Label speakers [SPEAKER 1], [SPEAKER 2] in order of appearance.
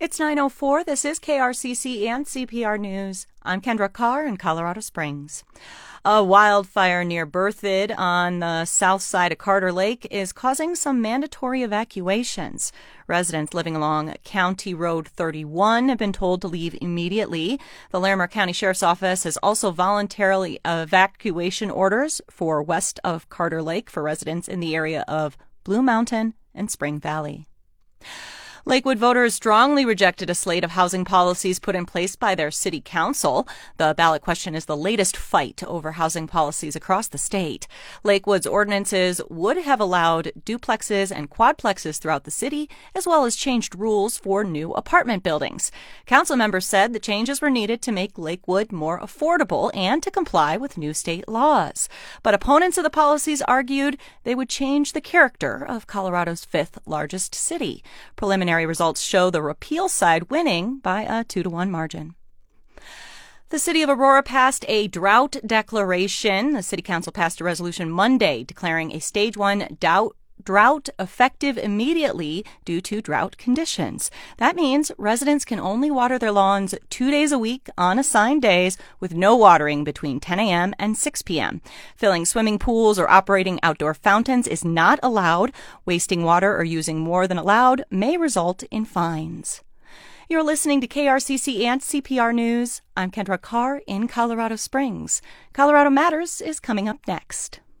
[SPEAKER 1] It's 9:04. This is KRCC and CPR News. I'm Kendra Carr in Colorado Springs. A wildfire near Berthoud on the south side of Carter Lake is causing some mandatory evacuations. Residents living along County Road 31 have been told to leave immediately. The Larimer County Sheriff's Office has also voluntarily evacuation orders for west of Carter Lake for residents in the area of Blue Mountain and Spring Valley. Lakewood voters strongly rejected a slate of housing policies put in place by their city council. The ballot question is the latest fight over housing policies across the state. Lakewood's ordinances would have allowed duplexes and quadplexes throughout the city, as well as changed rules for new apartment buildings. Council members said the changes were needed to make Lakewood more affordable and to comply with new state laws. But opponents of the policies argued they would change the character of Colorado's fifth largest city. Preliminary results show the repeal side winning by a 2-1 margin. The city of Aurora passed a drought declaration. The city council passed a resolution Monday declaring a stage 1 drought effective immediately due to drought conditions. That means residents can only water their lawns 2 days a week on assigned days with no watering between 10 a.m. and 6 p.m. Filling swimming pools or operating outdoor fountains is not allowed. Wasting water or using more than allowed may result in fines. You're listening to KRCC and CPR News. I'm Kendra Carr in Colorado Springs. Colorado Matters is coming up next.